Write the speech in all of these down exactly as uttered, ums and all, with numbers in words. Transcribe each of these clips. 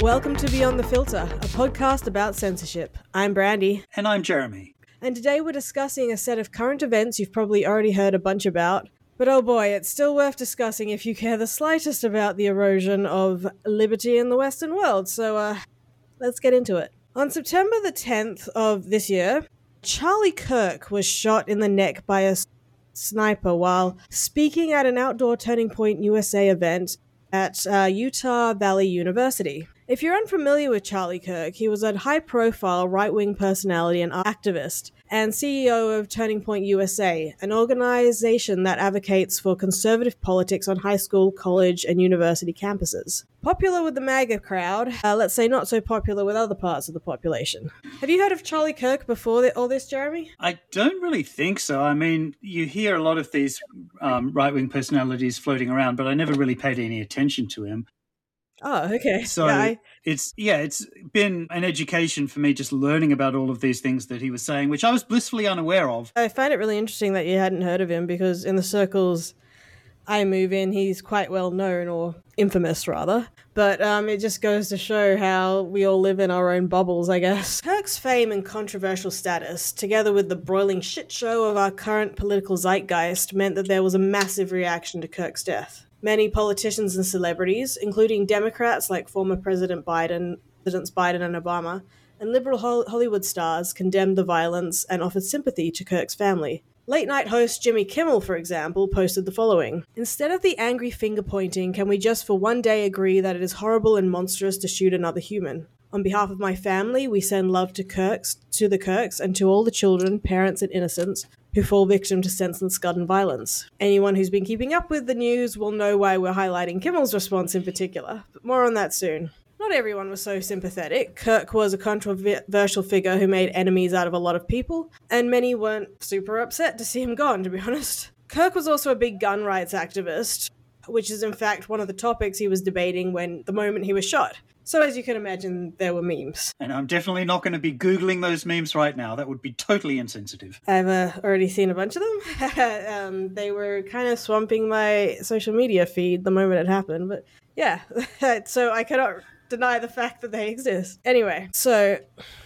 Welcome to Beyond the Filter, a podcast about censorship. I'm Brandy. And I'm Jeremy. And today we're discussing a set of current events you've probably already heard a bunch about. But oh boy, it's still worth discussing if you care the slightest about the erosion of liberty in the Western world. So, uh, let's get into it. On September the tenth of this year, Charlie Kirk was shot in the neck by a sniper while speaking at an outdoor Turning Point U S A event at uh, Utah Valley University. If you're unfamiliar with Charlie Kirk, he was a high-profile right-wing personality and activist and C E O of Turning Point U S A, an organization that advocates for conservative politics on high school, college, and university campuses. Popular with the MAGA crowd, uh, let's say not so popular with other parts of the population. Have you heard of Charlie Kirk before the, all this, Jeremy? I don't really think so. I mean, you hear a lot of these um, right-wing personalities floating around, but I never really paid any attention to him. Oh, okay. So yeah, I... it's, yeah, it's been an education for me just learning about all of these things that he was saying, which I was blissfully unaware of. I find it really interesting that you hadn't heard of him because in the circles I move in, he's quite well known, or infamous rather. But um, it just goes to show how we all live in our own bubbles, I guess. Kirk's fame and controversial status, together with the broiling shit show of our current political zeitgeist, meant that there was a massive reaction to Kirk's death. Many politicians and celebrities, including Democrats like former President Biden, Presidents Biden and Obama, and liberal Hollywood stars, condemned the violence and offered sympathy to Kirk's family. Late-night host Jimmy Kimmel, for example, posted the following. Instead of the angry finger-pointing, can we just for one day agree that it is horrible and monstrous to shoot another human? On behalf of my family, we send love to Kirks, to the Kirks, and to all the children, parents, and innocents who fall victim to senseless gun and violence. Anyone who's been keeping up with the news will know why we're highlighting Kimmel's response in particular, but more on that soon. Not everyone was so sympathetic. Kirk was a controversial figure who made enemies out of a lot of people, and many weren't super upset to see him gone, to be honest. Kirk was also a big gun rights activist, which is in fact one of the topics he was debating when the moment he was shot. So as you can imagine, there were memes. And I'm definitely not going to be Googling those memes right now. That would be totally insensitive. I've uh, already seen a bunch of them. um, they were kind of swamping my social media feed the moment it happened. But yeah, so I cannot deny the fact that they exist. Anyway, so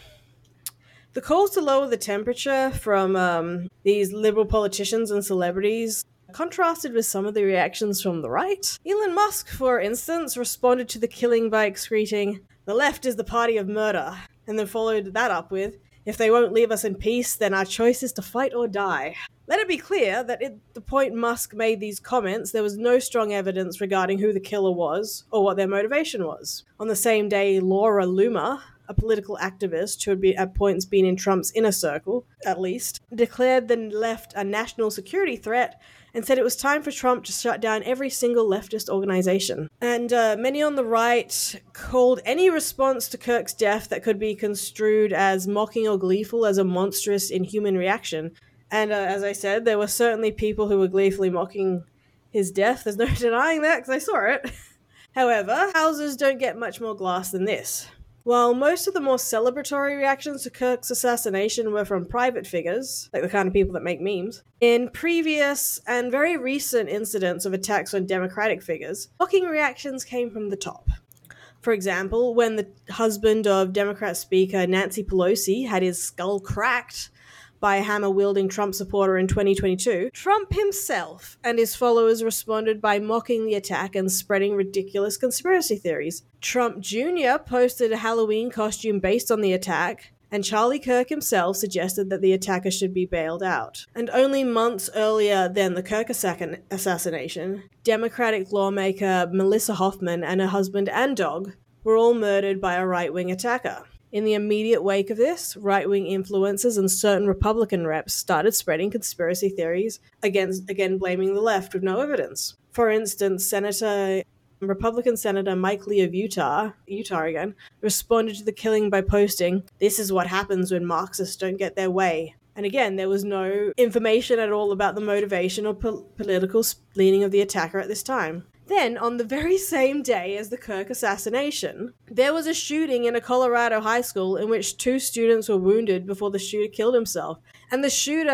the calls to lower the temperature from um, these liberal politicians and celebrities contrasted with some of the reactions from the right. Elon Musk, for instance, responded to the killing by excreting, "The left is the party of murder," and then followed that up with, "If they won't leave us in peace, then our choice is to fight or die." Let it be clear that at the point Musk made these comments, there was no strong evidence regarding who the killer was or what their motivation was. On the same day, Laura Loomer, a political activist who had been, at points been in Trump's inner circle, at least, declared the left a national security threat and said it was time for Trump to shut down every single leftist organization. And uh, many on the right called any response to Kirk's death that could be construed as mocking or gleeful as a monstrous, inhuman reaction. And uh, as I said, there were certainly people who were gleefully mocking his death. There's no denying that, because I saw it. However, houses don't get much more glass than this. While most of the more celebratory reactions to Kirk's assassination were from private figures, like the kind of people that make memes, in previous and very recent incidents of attacks on Democratic figures, mocking reactions came from the top. For example, when the husband of Democrat Speaker Nancy Pelosi had his skull cracked by a hammer-wielding Trump supporter in twenty twenty-two, Trump himself and his followers responded by mocking the attack and spreading ridiculous conspiracy theories. Trump Junior posted a Halloween costume based on the attack, and Charlie Kirk himself suggested that the attacker should be bailed out. And only months earlier than the Kirk assac- assassination, Democratic lawmaker Melissa Hoffman and her husband and dog were all murdered by a right-wing attacker. In the immediate wake of this, right-wing influencers and certain Republican reps started spreading conspiracy theories, against, again blaming the left with no evidence. For instance, Senator Republican Senator Mike Lee of Utah, Utah again, responded to the killing by posting, "This is what happens when Marxists don't get their way." And again, there was no information at all about the motivation or po- political leaning of the attacker at this time. Then, on the very same day as the Kirk assassination, there was a shooting in a Colorado high school in which two students were wounded before the shooter killed himself. And the shooter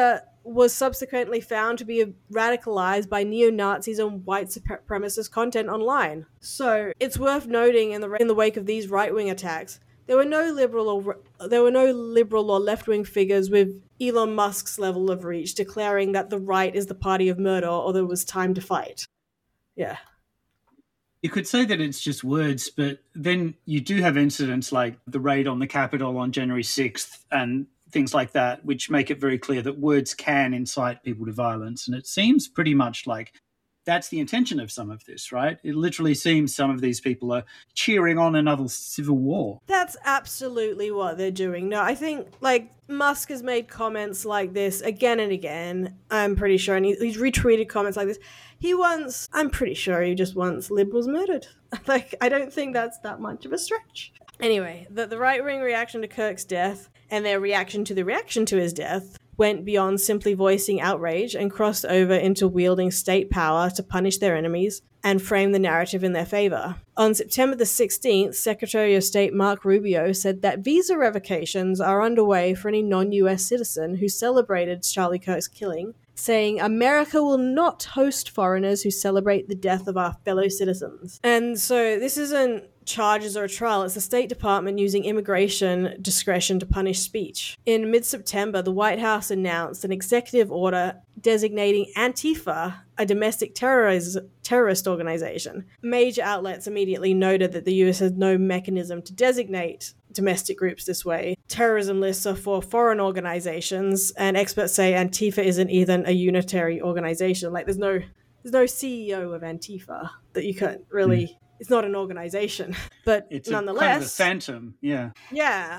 was subsequently found to be radicalized by neo-Nazis and white supremacist content online. So it's worth noting in the in the wake of these right-wing attacks, there were no liberal or there were no liberal or left-wing figures with Elon Musk's level of reach declaring that the right is the party of murder or there was time to fight. Yeah. You could say that it's just words, but then you do have incidents like the raid on the Capitol on January sixth and things like that, which make it very clear that words can incite people to violence. And it seems pretty much like that's the intention of some of this, right? It literally seems some of these people are cheering on another civil war. That's absolutely what they're doing. No, I think, like, Musk has made comments like this again and again, I'm pretty sure, and he, he's retweeted comments like this. He wants, I'm pretty sure he just wants liberals murdered. Like, I don't think that's that much of a stretch. Anyway, the, the right-wing reaction to Kirk's death and their reaction to the reaction to his death went beyond simply voicing outrage and crossed over into wielding state power to punish their enemies and frame the narrative in their favor. On September the sixteenth, Secretary of State Marco Rubio said that visa revocations are underway for any non-U S citizen who celebrated Charlie Kirk's killing, saying America will not host foreigners who celebrate the death of our fellow citizens. And so this isn't charges or a trial, it's the State Department using immigration discretion to punish speech. In mid-September, the White House announced an executive order designating Antifa a domestic terrorist terrorist organization. Major outlets immediately noted that the U S has no mechanism to designate domestic groups this way. Terrorism lists are for foreign organizations, and experts say Antifa isn't even a unitary organization. Like, there's no there's no C E O of Antifa that you can't really... Mm. It's not an organization, but it's nonetheless... It's kind of a phantom, yeah. Yeah.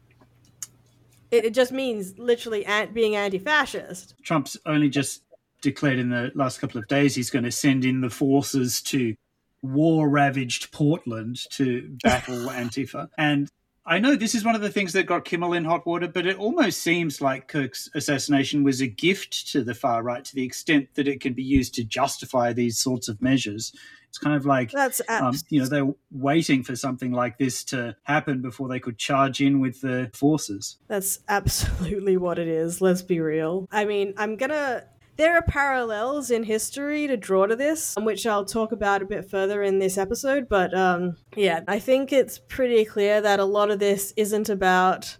It, it just means literally ant, being anti-fascist. Trump's only just declared in the last couple of days he's going to send in the forces to war-ravaged Portland to battle Antifa. And I know this is one of the things that got Kimmel in hot water, but it almost seems like Kirk's assassination was a gift to the far right to the extent that it can be used to justify these sorts of measures. It's kind of like, That's um, you know, they're waiting for something like this to happen before they could charge in with the forces. That's absolutely what it is. Let's be real. I mean, I'm going to... There are parallels in history to draw to this, which I'll talk about a bit further in this episode. But um, yeah, I think it's pretty clear that a lot of this isn't about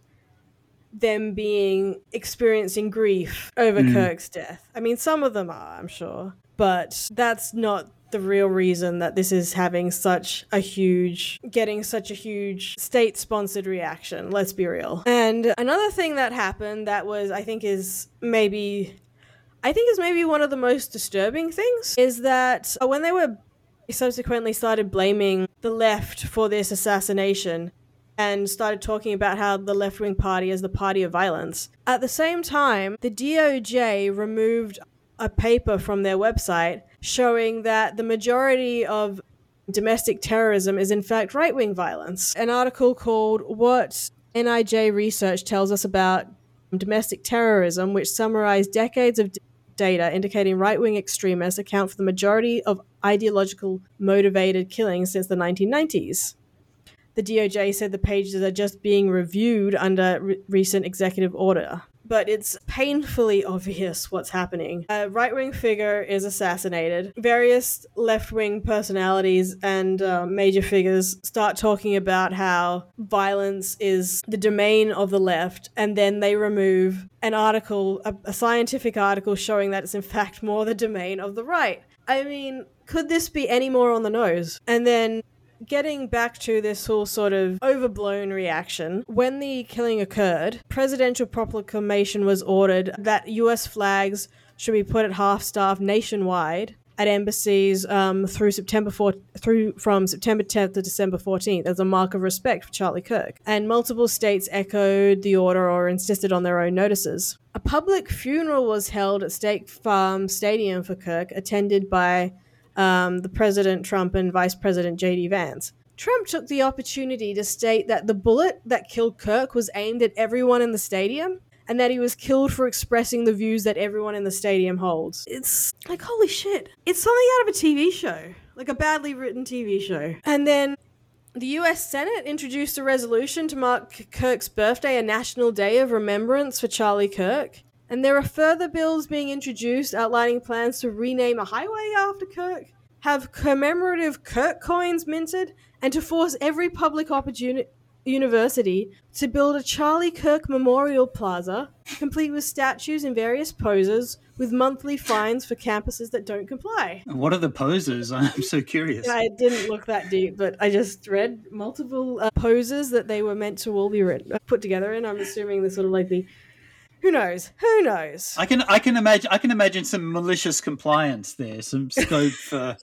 them being experiencing grief over mm. Kirk's death. I mean, some of them are, I'm sure, but that's not the real reason that this is having such a huge, getting such a huge state-sponsored reaction. Let's be real. And another thing that happened that was, I think is maybe... I think is maybe one of the most disturbing things is that when they were subsequently started blaming the left for this assassination and started talking about how the left-wing party is the party of violence, at the same time, the D O J removed a paper from their website showing that the majority of domestic terrorism is in fact right-wing violence. An article called What N I J Research Tells Us About Domestic Terrorism, which summarized decades of d- data indicating right-wing extremists account for the majority of ideological motivated killings since the nineteen nineties. The D O J said the pages are just being reviewed under re- recent executive order. But it's painfully obvious what's happening. A right-wing figure is assassinated. Various left-wing personalities and uh, major figures start talking about how violence is the domain of the left, and then they remove an article, a, a scientific article showing that it's in fact more the domain of the right. I mean, could this be any more on the nose? And then getting back to this whole sort of overblown reaction, when the killing occurred, presidential proclamation was ordered that U S flags should be put at half-staff nationwide at embassies um, through September fourth, through from September tenth to December fourteenth as a mark of respect for Charlie Kirk. And multiple states echoed the order or insisted on their own notices. A public funeral was held at State Farm Stadium for Kirk, attended by Um, the President Trump and Vice President J D Vance. Trump took the opportunity to state that the bullet that killed Kirk was aimed at everyone in the stadium and that he was killed for expressing the views that everyone in the stadium holds. It's like, holy shit. It's something out of a T V show, like a badly written T V show. And then the U S Senate introduced a resolution to mark Kirk's birthday, a national day of remembrance for Charlie Kirk. And there are further bills being introduced outlining plans to rename a highway after Kirk, have commemorative Kirk coins minted, and to force every public opportunity university to build a Charlie Kirk Memorial Plaza, complete with statues in various poses, with monthly fines for campuses that don't comply. What are the poses? I'm so curious. I didn't look that deep, but I just read multiple uh, poses that they were meant to all be written, put together in. I'm assuming the sort of like the Who knows? Who knows? I can I can imagine I can imagine some malicious compliance there, some scope for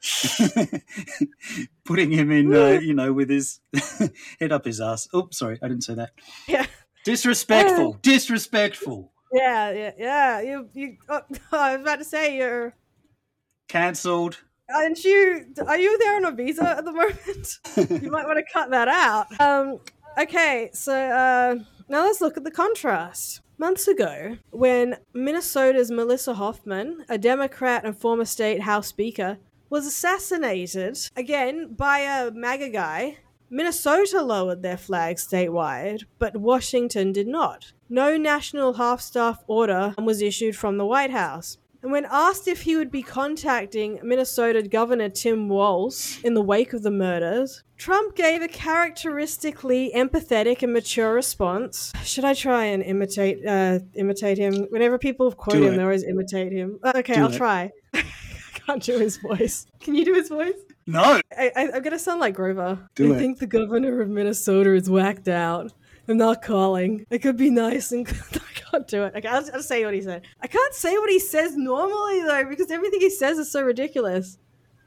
putting him in, uh, you know, with his head up his ass. Oops, sorry, I didn't say that. Yeah, disrespectful, disrespectful. Yeah, yeah, yeah. You, you. Oh, I was about to say you're cancelled. Aren't you? Are you there on a visa at the moment? You might want to cut that out. Um. Okay, so uh, now let's look at the contrast. Months ago, when Minnesota's Melissa Hoffman, a Democrat and former state House Speaker, was assassinated, again, by a MAGA guy, Minnesota lowered their flag statewide, but Washington did not. No national half-staff order was issued from the White House. And when asked if he would be contacting Minnesota Governor Tim Walz in the wake of the murders, Trump gave a characteristically empathetic and mature response. Should I try and imitate uh, imitate him? Whenever people quote Do him, it. they always imitate him. Okay, Do I'll it. try. I can't do his voice. Can you do his voice? No. I, I, I'm going to sound like Grover. Do I it. think the governor of Minnesota is whacked out. I'm not calling. I could be nice and... I can't do it. Okay, I'll, I'll say what he said. I can't say what he says normally, though, because everything he says is so ridiculous.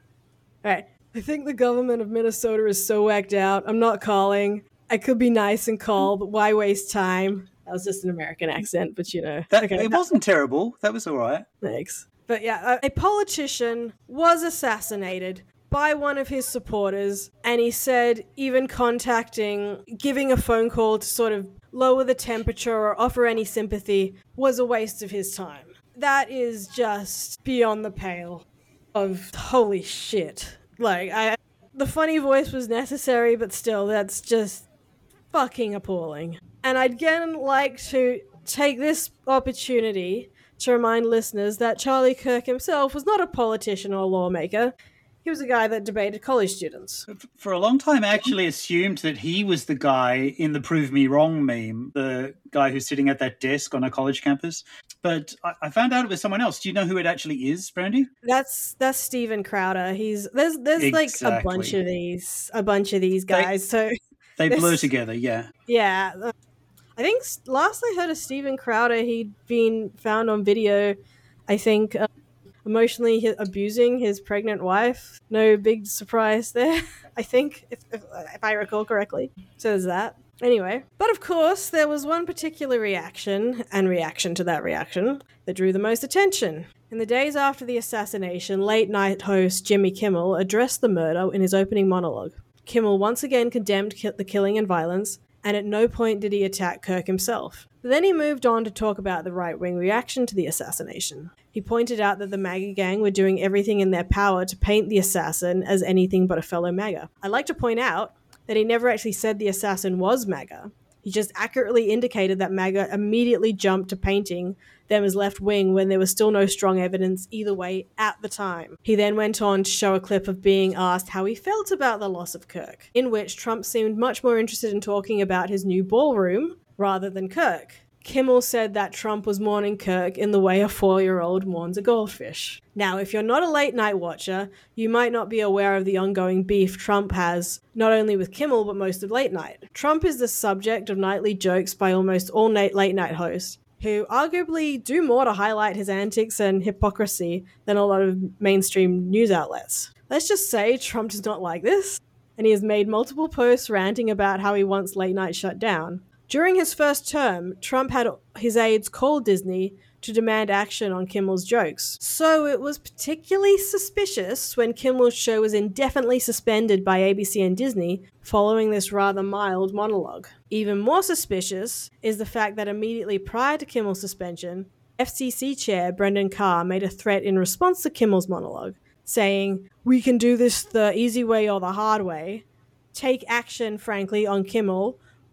All right. I think the government of Minnesota is so whacked out. I'm not calling. I could be nice and call, but why waste time? That was just an American accent, but you know. That, okay, it wasn't terrible. That was all right. Thanks. But yeah, a, a politician was assassinated by one of his supporters, and he said even contacting, giving a phone call to sort of lower the temperature or offer any sympathy was a waste of his time. That is just beyond the pale of holy shit. Like, I, the funny voice was necessary, but still, that's just fucking appalling. And I'd again like to take this opportunity to remind listeners that Charlie Kirk himself was not a politician or lawmaker. He was a guy that debated college students. For a long time, I actually assumed that he was the guy in the Prove Me Wrong meme, the guy who's sitting at that desk on a college campus. But I, I found out it was someone else. Do you know who it actually is, Brandy? That's that's Steven Crowder. He's there's there's Exactly. like a bunch of these a bunch of these guys. so They This- blur together, yeah. yeah, uh, I think s- last I heard of Steven Crowder, he'd been found on video. I think. Uh, emotionally hi- abusing his pregnant wife. No big surprise there, I think, if, if, if I recall correctly. So there's that. Anyway, but of course, there was one particular reaction, and reaction to that reaction, that drew the most attention. In the days after the assassination, late-night host Jimmy Kimmel addressed the murder in his opening monologue. Kimmel once again condemned ki- the killing and violence, and at no point did he attack Kirk himself. Then he moved on to talk about the right-wing reaction to the assassination. He pointed out that the MAGA gang were doing everything in their power to paint the assassin as anything but a fellow MAGA. I'd like to point out that he never actually said the assassin was MAGA. He just accurately indicated that MAGA immediately jumped to painting them as left-wing when there was still no strong evidence either way at the time. He then went on to show a clip of being asked how he felt about the loss of Kirk, in which Trump seemed much more interested in talking about his new ballroom rather than Kirk. Kimmel said that Trump was mourning Kirk in the way a four-year-old mourns a goldfish. Now, if you're not a late-night watcher, you might not be aware of the ongoing beef Trump has, not only with Kimmel, but most of late night. Trump is the subject of nightly jokes by almost all na- late-night hosts, who arguably do more to highlight his antics and hypocrisy than a lot of mainstream news outlets. Let's just say Trump does not like this, and he has made multiple posts ranting about how he wants late night shut down. During his first term, Trump had his aides call Disney to demand action on Kimmel's jokes. So it was particularly suspicious when Kimmel's show was indefinitely suspended by A B C and Disney following this rather mild monologue. Even more suspicious is the fact that immediately prior to Kimmel's suspension, F C C Chair Brendan Carr made a threat in response to Kimmel's monologue, saying, "We can do this the easy way or the hard way. Take action, frankly, on Kimmel,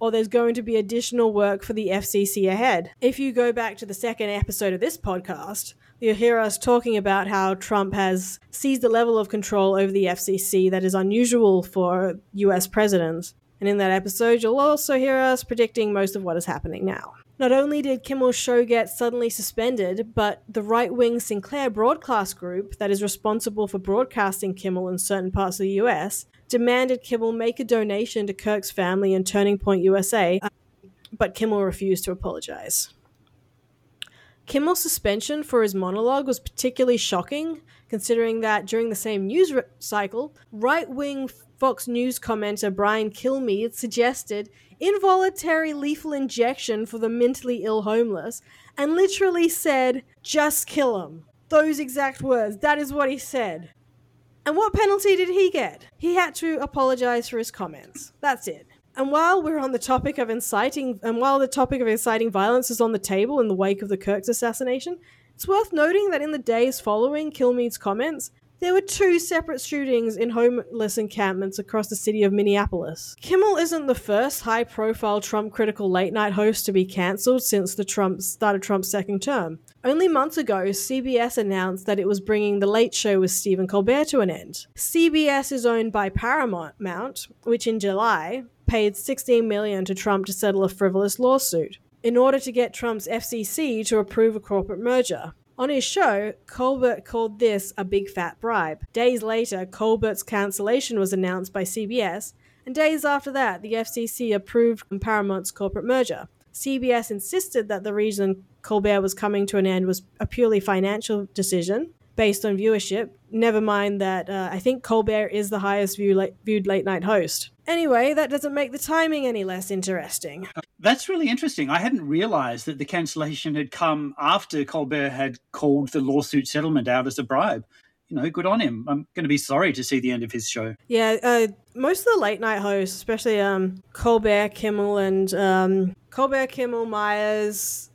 or there's going to be additional work for the F C C ahead. If you go back to the second episode of this podcast, you'll hear us talking about how Trump has seized a level of control over the F C C that is unusual for U S presidents. And in that episode, you'll also hear us predicting most of what is happening now. Not only did Kimmel's show get suddenly suspended, but the right-wing Sinclair Broadcast Group that is responsible for broadcasting Kimmel in certain parts of the U S demanded Kimmel make a donation to Kirk's family and Turning Point U S A, but Kimmel refused to apologize. Kimmel's suspension for his monologue was particularly shocking, considering that during the same news re- cycle, right-wing Fox News commenter Brian Kilmeade suggested involuntary lethal injection for the mentally ill homeless and literally said, "Just kill him." Those exact words. That is what he said. And what penalty did he get? He had to apologize for his comments. That's it. And while we're on the topic of inciting, and while the topic of inciting violence is on the table in the wake of the Kirk's assassination, it's worth noting that in the days following Kilmeade's comments, there were two separate shootings in homeless encampments across the city of Minneapolis. Kimmel isn't the first high-profile Trump-critical late-night host to be cancelled since the Trump started Trump's second term. Only months ago, C B S announced that it was bringing The Late Show with Stephen Colbert to an end. C B S is owned by Paramount, which in July paid sixteen million dollars to Trump to settle a frivolous lawsuit in order to get Trump's F C C to approve a corporate merger. On his show, Colbert called this a big fat bribe. Days later, Colbert's cancellation was announced by C B S, and days after that, the F C C approved Paramount's corporate merger. C B S insisted that the reason Colbert was coming to an end was a purely financial decision based on viewership, never mind that uh, I think Colbert is the highest view la- viewed late-night host. Anyway, that doesn't make the timing any less interesting. That's really interesting. I hadn't realized that the cancellation had come after Colbert had called the lawsuit settlement out as a bribe. You know, good on him. I'm going to be sorry to see the end of his show. Yeah, uh, most of the late-night hosts, especially um, Colbert, Kimmel, and um, Colbert, Kimmel, Myers,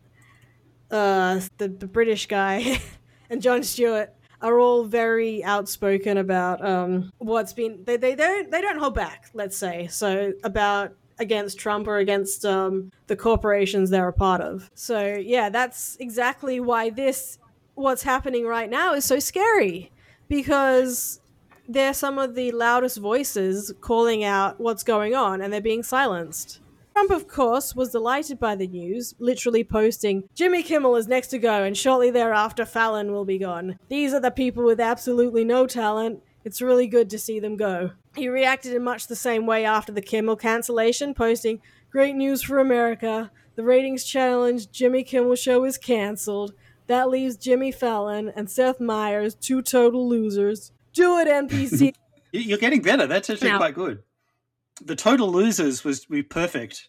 uh, the, the British guy, and Jon Stewart, are all very outspoken about um, what's been. They, they don't they don't hold back. Let's say so about against Trump or against um, the corporations they're a part of. So yeah, that's exactly why this what's happening right now is so scary, because they're some of the loudest voices calling out what's going on, and they're being silenced. Trump, of course, was delighted by the news, literally posting, "Jimmy Kimmel is next to go, and shortly thereafter Fallon will be gone. These are the people with absolutely no talent. It's really good to see them go." He reacted in much the same way after the Kimmel cancellation, posting, "Great news for America. The ratings challenge Jimmy Kimmel show is cancelled. That leaves Jimmy Fallon and Seth Meyers, two total losers. Do it, N B C." You're getting better. That's actually now, quite good. The total losers was be perfect.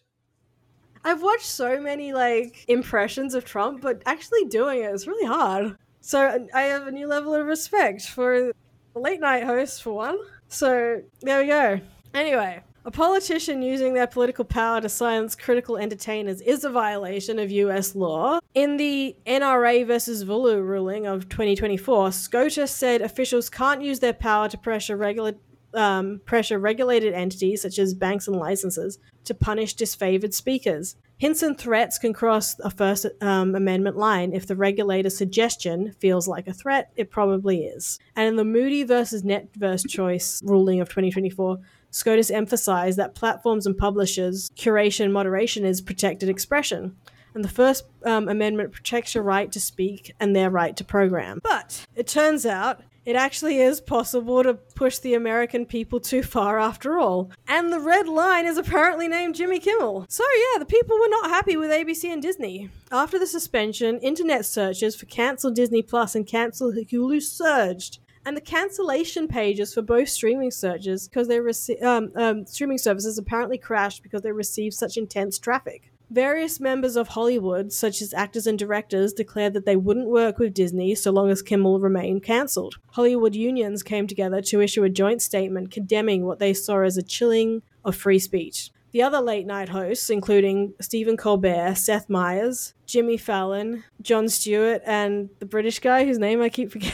I've watched so many like impressions of Trump, but actually doing it is really hard. So I have a new level of respect for the late night host, for one. So there we go. Anyway, a politician using their political power to silence critical entertainers is a violation of U S law. In the N R A versus Vulu ruling of twenty twenty-four, SCOTUS said officials can't use their power to pressure regular Um, pressure regulated entities such as banks and licenses to punish disfavored speakers. Hints and threats can cross a First um, Amendment line. If the regulator's suggestion feels like a threat, it probably is. And in the Moody versus Netverse Choice ruling of twenty twenty-four, SCOTUS emphasized that platforms and publishers' curation moderation is protected expression. And the First um, Amendment protects your right to speak and their right to program. But it turns out it actually is possible to push the American people too far after all. And the red line is apparently named Jimmy Kimmel. So yeah, the people were not happy with A B C and Disney. After the suspension, internet searches for cancel Disney Plus and cancel Hulu surged. And the cancellation pages for both streaming searches, because they rece- um, um, streaming services apparently crashed because they received such intense traffic. Various members of Hollywood, such as actors and directors, declared that they wouldn't work with Disney so long as Kimmel remained cancelled. Hollywood unions came together to issue a joint statement condemning what they saw as a chilling of free speech. The other late-night hosts, including Stephen Colbert, Seth Meyers, Jimmy Fallon, Jon Stewart, and the British guy whose name I keep forgetting,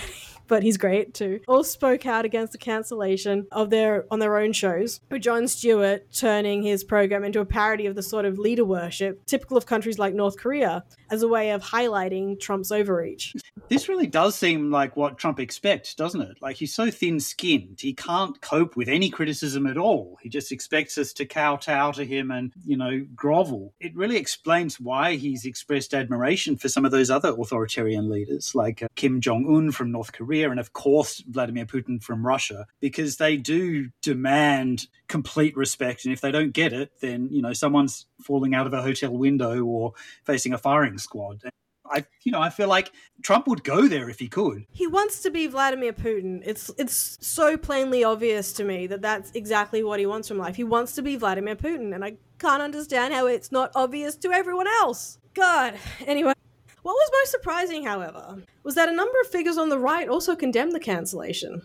but he's great too, all spoke out against the cancellation of their on their own shows, with Jon Stewart turning his program into a parody of the sort of leader worship typical of countries like North Korea as a way of highlighting Trump's overreach. This really does seem like what Trump expects, doesn't it? Like, he's so thin-skinned, he can't cope with any criticism at all. He just expects us to kowtow to him and, you know, grovel. It really explains why he's expressed admiration for some of those other authoritarian leaders, like uh, Kim Jong-un from North Korea and, of course, Vladimir Putin from Russia, because they do demand complete respect. And if they don't get it, then, you know, someone's falling out of a hotel window or facing a firing squad. I, you know, I feel like Trump would go there if he could. He wants to be Vladimir Putin. It's it's so plainly obvious to me that that's exactly what he wants from life. He wants to be Vladimir Putin, and I can't understand how it's not obvious to everyone else. God. Anyway, what was most surprising, however, was that a number of figures on the right also condemned the cancellation.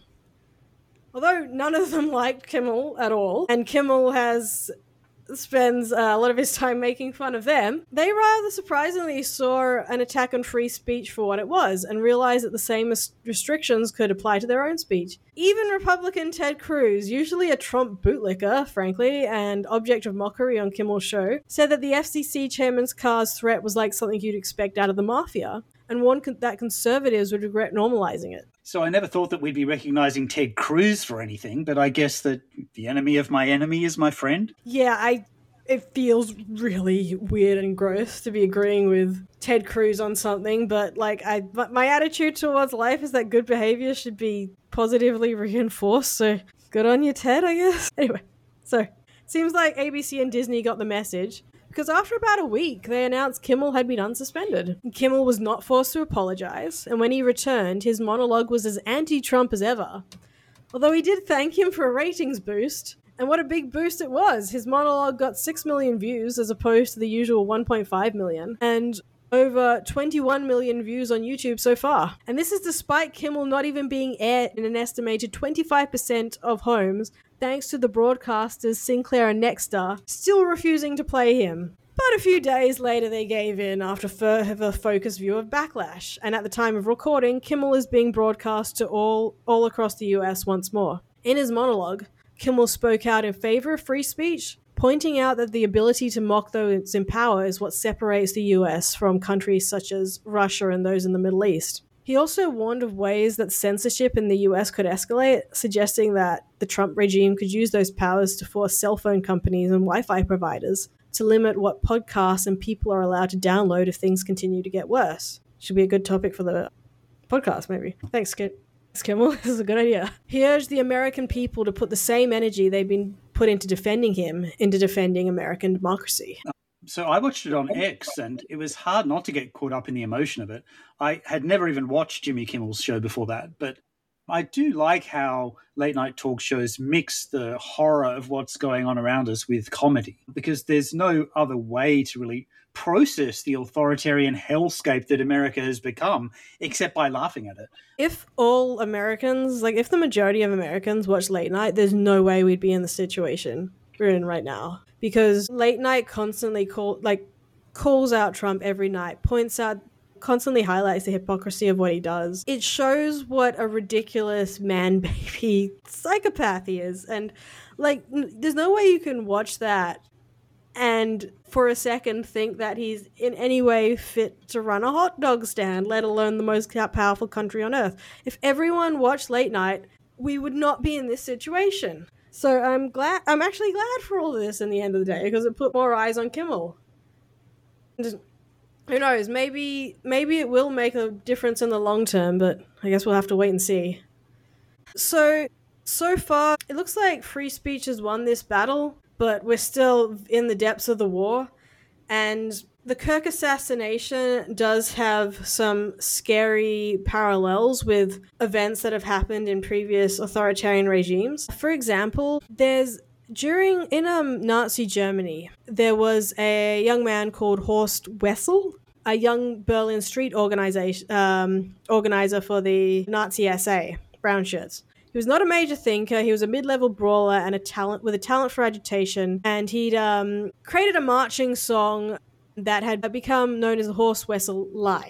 Although none of them liked Kimmel at all, and Kimmel has spends uh, a lot of his time making fun of them, they rather surprisingly saw an attack on free speech for what it was and realized that the same restrictions could apply to their own speech. Even Republican Ted Cruz, usually a Trump bootlicker, frankly, and object of mockery on Kimmel's show, said that the F C C chairman's car's threat was like something you'd expect out of the mafia, and warned con- that conservatives would regret normalizing it. So I never thought that we'd be recognizing Ted Cruz for anything, but I guess that the enemy of my enemy is my friend. Yeah, I. It feels really weird and gross to be agreeing with Ted Cruz on something, but like I, my attitude towards life is that good behavior should be positively reinforced. So good on you, Ted, I guess. Anyway, so seems like A B C and Disney got the message, because after about a week, they announced Kimmel had been unsuspended. Kimmel was not forced to apologize, and when he returned, his monologue was as anti-Trump as ever. Although he did thank him for a ratings boost, and what a big boost it was. His monologue got six million views as opposed to the usual one point five million, and over twenty-one million views on YouTube so far. And this is despite Kimmel not even being aired in an estimated twenty-five percent of homes, thanks to the broadcasters Sinclair and Nexstar still refusing to play him. But a few days later they gave in after further focused view of backlash, and at the time of recording, Kimmel is being broadcast to all, all across the U S once more. In his monologue, Kimmel spoke out in favor of free speech, pointing out that the ability to mock those in power is what separates the U S from countries such as Russia and those in the Middle East. He also warned of ways that censorship in the U S could escalate, suggesting that the Trump regime could use those powers to force cell phone companies and Wi-Fi providers to limit what podcasts and people are allowed to download if things continue to get worse. Should be a good topic for the podcast, maybe. Thanks, Kit. Kimmel, this is a good idea. He urged the American people to put the same energy they've been put into defending him into defending American democracy. So I watched it on X, and it was hard not to get caught up in the emotion of it. I had never even watched Jimmy Kimmel's show before that, but I do like how late-night talk shows mix the horror of what's going on around us with comedy, because there's no other way to really process the authoritarian hellscape that America has become except by laughing at it. If all Americans, like if the majority of Americans watch late night, there's no way we'd be in the situation we're in right now, because late night constantly call like calls out Trump every night, points out, constantly highlights the hypocrisy of what he does. It shows what a ridiculous man baby psychopath he is, and like n- there's no way you can watch that and for a second think that he's in any way fit to run a hot dog stand, let alone the most powerful country on earth. If everyone watched late night, we would not be in this situation. So I'm glad, I'm actually glad for all of this in the end of the day, because it put more eyes on Kimmel. And who knows, maybe maybe it will make a difference in the long term, but I guess we'll have to wait and see. So, so far, it looks like free speech has won this battle, but we're still in the depths of the war. And the Kirk assassination does have some scary parallels with events that have happened in previous authoritarian regimes. For example, there's during in um, Nazi Germany, there was a young man called Horst Wessel, a young Berlin street organization um, organizer for the Nazi S A, brown shirts. He was not a major thinker. He was a mid-level brawler and a talent with a talent for agitation. And he'd um, created a marching song that had become known as the Horst Wessel Lied.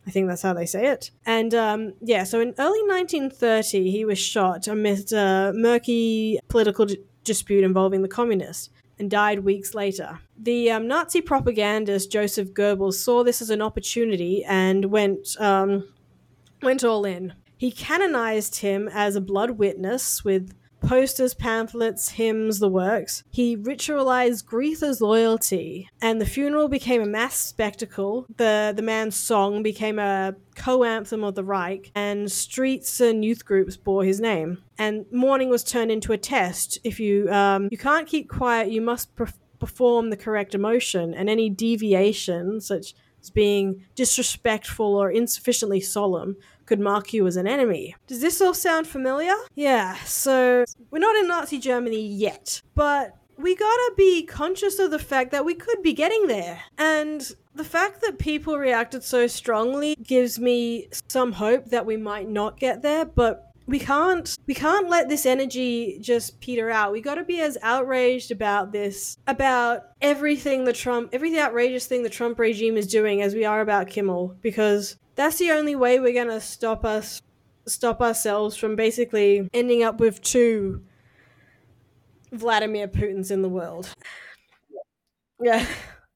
I think that's how they say it. And um, yeah, so in early nineteen thirty, he was shot amidst a murky political d- dispute involving the communists and died weeks later. The um, Nazi propagandist Joseph Goebbels saw this as an opportunity and went um, went all in. He canonized him as a blood witness with posters, pamphlets, hymns, the works. He ritualized grief as loyalty, and the funeral became a mass spectacle. The the man's song became a co-anthem of the Reich, and streets and youth groups bore his name. And mourning was turned into a test. If you um, you can't keep quiet, you must pre- perform the correct emotion, and any deviation, such as being disrespectful or insufficiently solemn, could mark you as an enemy. Does this all sound familiar? Yeah, so we're not in Nazi Germany yet, but we gotta be conscious of the fact that we could be getting there. And the fact that people reacted so strongly gives me some hope that we might not get there, but we can't we can't let this energy just peter out. We got to be as outraged about this, about everything the Trump, every outrageous thing the Trump regime is doing as we are about Kimmel, because that's the only way we're going to stop us stop ourselves from basically ending up with two Vladimir Putins in the world. Yeah.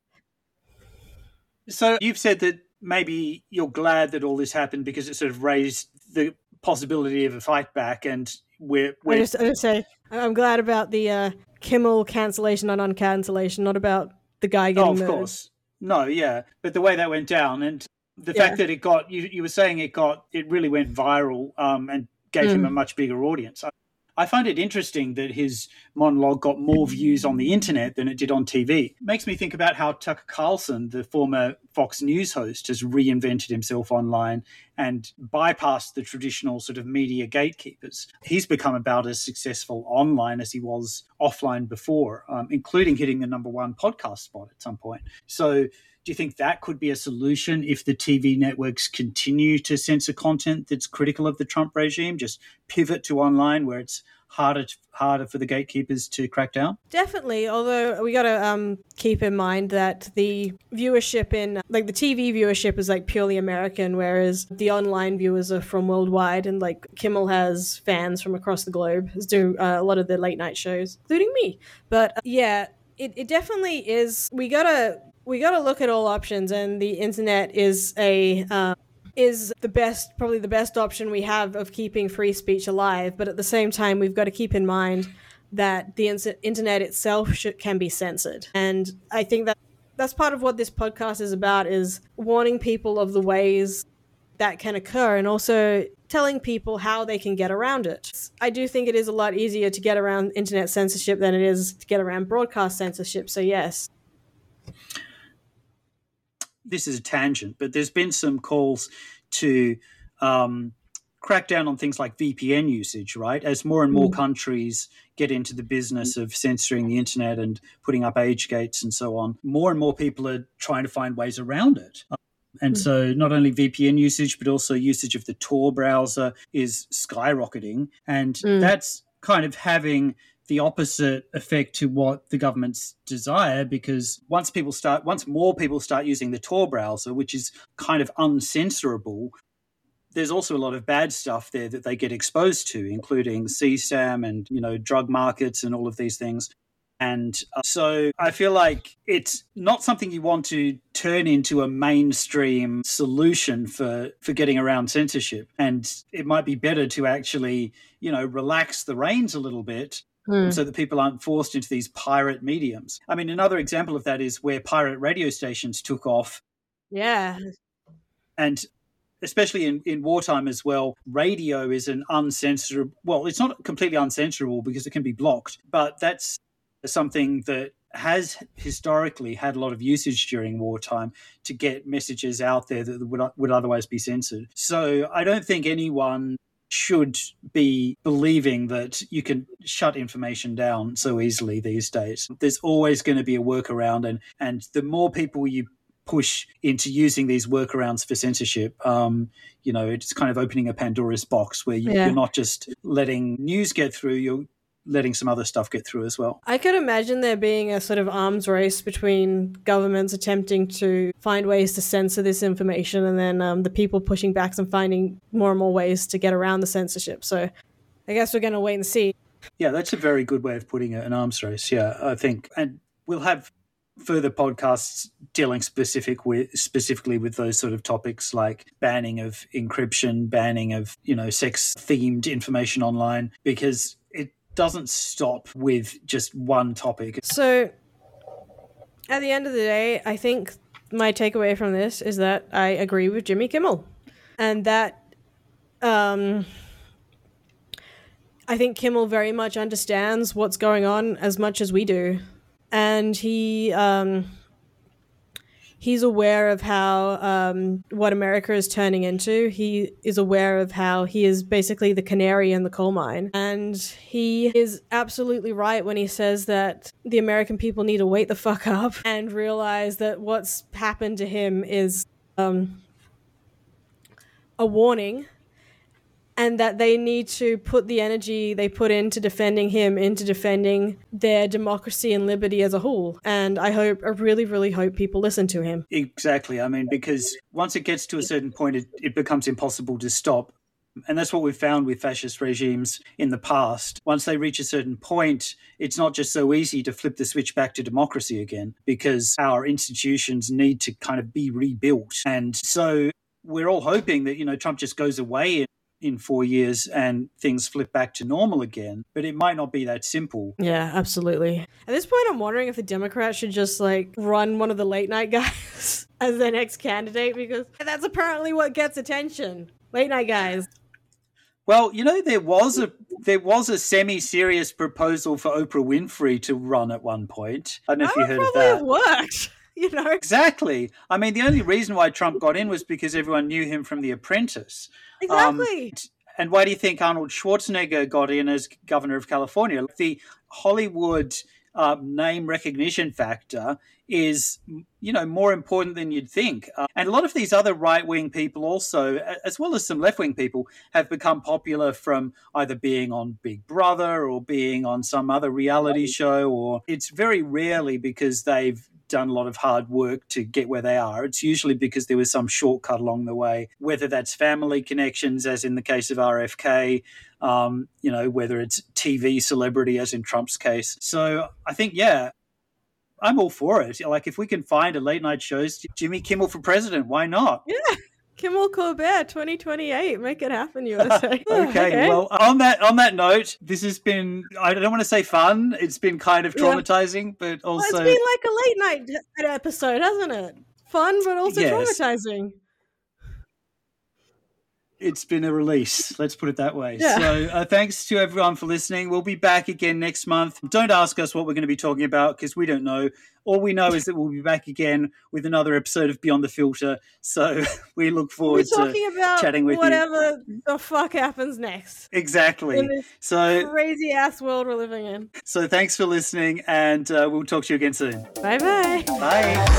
So you've said that maybe you're glad that all this happened because it sort of raised the possibility of a fight back, and we're, we're... I just, I just say I'm glad about the uh, Kimmel cancellation and uncancellation, not about the guy getting oh, of murdered. course, no, yeah, but the way that went down, and the yeah. fact that it got you, you were saying it got it really went viral, um, and gave mm. him a much bigger audience. I, I find it interesting that his monologue got more views on the internet than it did on T V. It makes me think about how Tucker Carlson, the former Fox News host, has reinvented himself online and bypassed the traditional sort of media gatekeepers. He's become about as successful online as he was offline before, um, including hitting the number one podcast spot at some point. So do you think that could be a solution if the T V networks continue to censor content that's critical of the Trump regime, just pivot to online where it's harder to, harder for the gatekeepers to crack down? Definitely, although we got to um, keep in mind that the viewership in, like the T V viewership is like purely American, whereas the online viewers are from worldwide, and like Kimmel has fans from across the globe, has do uh, a lot of the late night shows, including me. But uh, yeah, it, it definitely is, we got to we got to look at all options, and the internet is a uh, is the best, probably the best option we have of keeping free speech alive. But at the same time, we've got to keep in mind that the in- internet itself should, can be censored. And I think that that's part of what this podcast is about, is warning people of the ways that can occur and also telling people how they can get around it. I do think it is a lot easier to get around internet censorship than it is to get around broadcast censorship. So yes. This is a tangent, but there's been some calls to um, crack down on things like V P N usage, right? As more and more mm. countries get into the business of censoring the internet and putting up age gates and so on, more and more people are trying to find ways around it. Um, and mm. so not only V P N usage, but also usage of the Tor browser is skyrocketing. And mm. that's kind of having the opposite effect to what the governments desire, because once people start, once more people start using the Tor browser, which is kind of uncensorable, there's also a lot of bad stuff there that they get exposed to, including C SAM and, you know, drug markets and all of these things. And uh, so I feel like it's not something you want to turn into a mainstream solution for, for getting around censorship. And it might be better to actually, you know, relax the reins a little bit, Mm. so that people aren't forced into these pirate mediums. I mean, another example of that is where pirate radio stations took off. Yeah. And especially in, in wartime as well, radio is an uncensorable, well, it's not completely uncensorable because it can be blocked, but that's something that has historically had a lot of usage during wartime to get messages out there that would, would otherwise be censored. So I don't think anyone should be believing that you can shut information down so easily these days. There's always going to be a workaround, and, and the more people you push into using these workarounds for censorship, um, you know, it's kind of opening a Pandora's box where you, yeah. you're not just letting news get through, you're letting some other stuff get through as well. I could imagine there being a sort of arms race between governments attempting to find ways to censor this information, and then um, the people pushing back and finding more and more ways to get around the censorship. So I guess we're going to wait and see. Yeah, that's a very good way of putting it, an arms race. Yeah, I think. And we'll have further podcasts dealing specific with specifically with those sort of topics, like banning of encryption, banning of, you know, sex themed information online, because it doesn't stop with just one topic. So at the end of the day, I think my takeaway from this is that I agree with Jimmy Kimmel, and that um, I think Kimmel very much understands what's going on as much as we do. And he um, he's aware of how um, what America is turning into. He is aware of how he is basically the canary in the coal mine. And he is absolutely right when he says that the American people need to wake the fuck up and realize that what's happened to him is um, a warning, and that they need to put the energy they put into defending him into defending their democracy and liberty as a whole. And I hope, I really, really hope people listen to him. Exactly. I mean, because once it gets to a certain point, it, it becomes impossible to stop. And that's what we've found with fascist regimes in the past. Once they reach a certain point, it's not just so easy to flip the switch back to democracy again, because our institutions need to kind of be rebuilt. And so we're all hoping that, you know, Trump just goes away in four years and things flip back to normal again. But it might not be that simple. Yeah, absolutely. At this point, I'm wondering if the Democrats should just, like, run one of the late night guys as their next candidate, because that's apparently what gets attention. Late night guys. Well, you know, there was a there was a semi-serious proposal for Oprah Winfrey to run at one point. I don't know if you heard of that. That would probably have worked. You know? Exactly. I mean, the only reason why Trump got in was because everyone knew him from The Apprentice. Exactly. Um, and why do you think Arnold Schwarzenegger got in as governor of California? The Hollywood uh, name recognition factor is, you know, more important than you'd think. Uh, and a lot of these other right-wing people also, as well as some left-wing people, have become popular from either being on Big Brother or being on some other reality show, or it's very rarely because they've done a lot of hard work to get where they are. It's usually because there was some shortcut along the way, whether that's family connections, as in the case of R F K, um, you know, whether it's T V celebrity, as in Trump's case. So I think, yeah, I'm all for it. Like, if we can find a late night show, Jimmy Kimmel for president, why not? Yeah. Kimmel Colbert twenty twenty-eight. Make it happen, U S A. okay, okay, well, on that on that note, this has been, I don't want to say fun, it's been kind of traumatizing, yeah. but also... Well, it's been like a late night episode, hasn't it? Fun, but also yes. traumatizing. It's been a release, let's put it that way. Yeah. So uh, thanks to everyone for listening. We'll be back again next month. Don't ask us what we're going to be talking about, because we don't know. All we know is that we'll be back again with another episode of Beyond the Filter. So we look forward to about chatting with whatever you. Whatever the fuck happens next. Exactly. In this so crazy ass world we're living in. So thanks for listening, and uh, we'll talk to you again soon. Bye-bye. Bye.